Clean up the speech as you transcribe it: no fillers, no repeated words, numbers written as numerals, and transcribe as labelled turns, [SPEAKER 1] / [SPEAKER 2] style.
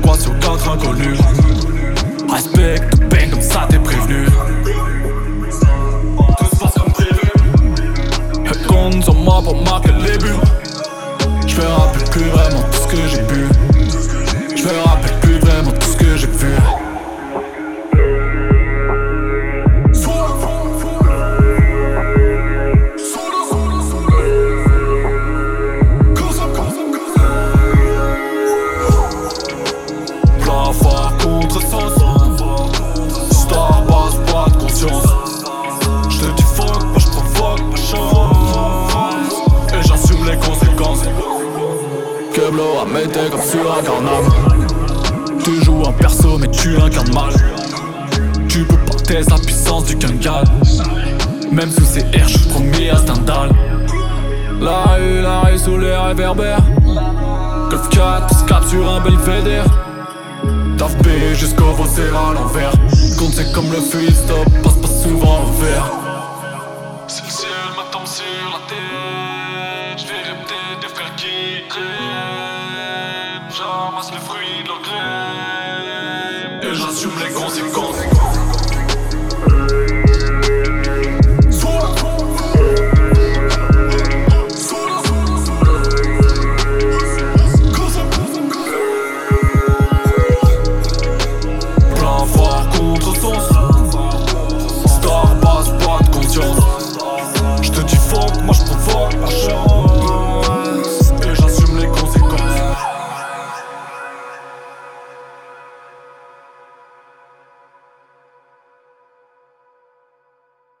[SPEAKER 1] quoi sur 4 inconnus. Respecte le pain comme ça t'es prévenu. Tout se passe comme prévu. Elle compte sur moi pour marquer les buts. Je me rappelle plus vraiment tout ce que j'ai bu. Je me rappelle plus vraiment tout ce que j'ai vu. Keblo à m'aider comme sur un Garnam. Tu joues un perso mais tu incarnes mal. Tu peux pas tester la puissance du Kangal. Même sous ces airs j'suis premier à Stendhal. La rue sous les réverbères. Golf 4 scap sur un belvédère. Taf B jusqu'au Vauxhall à l'envers. Compte c'est comme le feu il stop, passe pas souvent au vert.
[SPEAKER 2] Si le ciel me tombe sur la tête, j'verrai peut-être des frères qui traînent. J'amasse les fruits de leurs graines et j'assume les conséquences.
[SPEAKER 1] Plein fort contre sens.